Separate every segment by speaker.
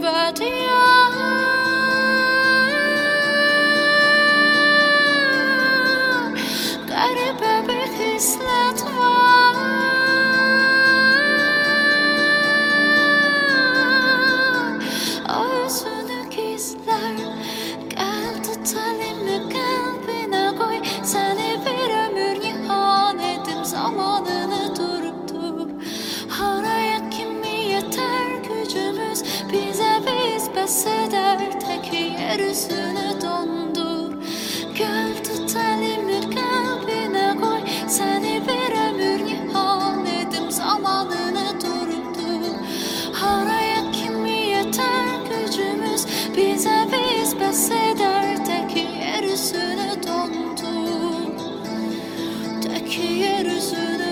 Speaker 1: badiyan. Garip bir hislet var. Ağzını gizler. Gel tut elimi kalbine koy. Seni bir ömür nihan ettim. Zamanını durup oraya kimi yeter gücümüz. Bize biz bes eder. Tek yeryüzünü dondur. Gel tut elimi kalbine koy. Seni bir ömür nihan ettim. Zamanını durup oraya kimi yeter gücümüz. Bize biz bes eder. Tek yeryüzünü dondur. Tek yeryüzünü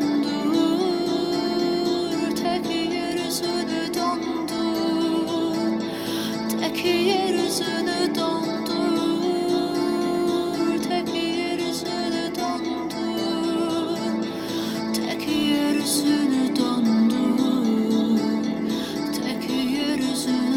Speaker 1: dondur. Tek yeryüzünü dondur. Tek yeryüzünü dondur. Tek yeryüzünü dondur. Tek yeryüzünü dondur. Tek yeryüzünü